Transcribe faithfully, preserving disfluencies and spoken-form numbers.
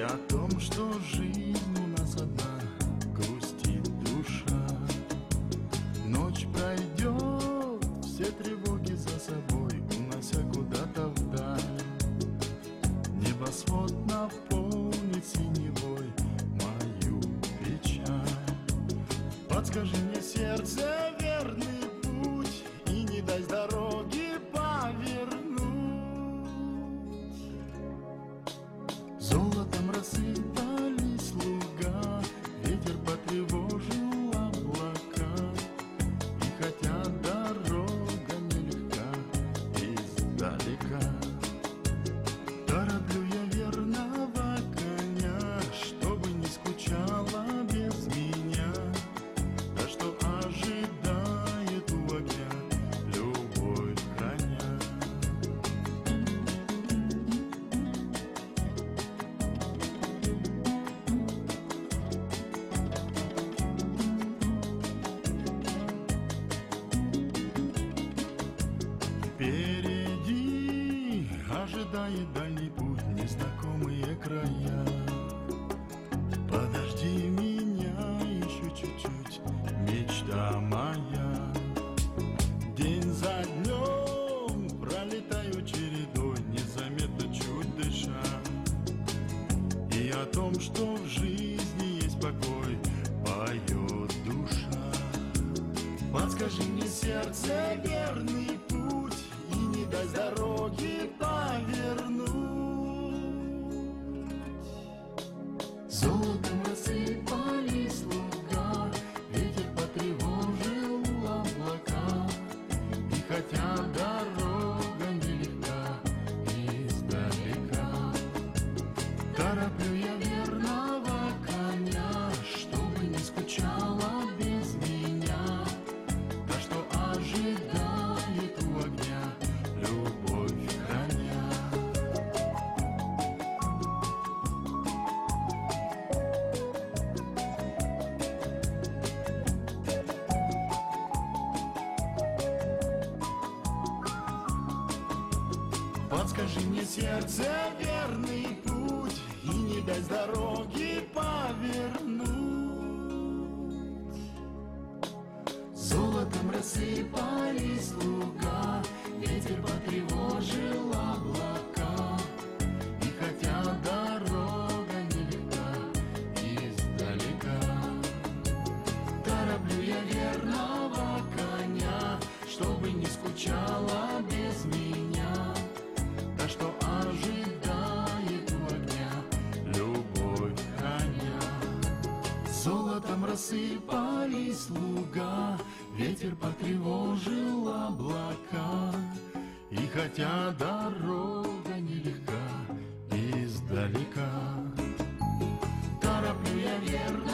о том, что жизнь у нас одна, грустит душа. Ночь пройдет, все тревоги за собой, унося куда-то вдаль. Небосвод наполнит синевой мою печаль. Подскажи мне, сердце, верный путь, и не дай с дороги повернуть. Золотом рассыпались луга, ветер потревожил облака. И хотя дорога нелегка издалека, тороплю я верного коня, чтобы не скучала без меня. Да что ожидает у огня, любовь храня. Впереди ожидает дальний путь, незнакомые края. Подожди меня еще чуть-чуть, мечта моя. День за днем пролетаю чередой, незаметно чуть дыша. И о том, что в жизни есть покой, поет душа. Подскажи мне, сердце, верный путь, и не дай с дороги повернуть. Золотом рассыпались луга, ветер потревожил облака. И хотя дорога нелегка издалека, тороплю я верного коня, чтобы не скучала без меня. Да что ожидает у огня, любовь храня. Подскажи мне, сердце, верный путь, и не дай с дороги повернуть. Золотом рассыпались луга, ветер потревожил облака. И хотя дорога нелегка издалека, тороплю я верного коня, чтобы не скучала без меня. Да что ожидает у огня, любовь храня. Золотом рассыпались луга, ветер потревожил облака. И хотя дорога нелегка издалека, тороплю я верно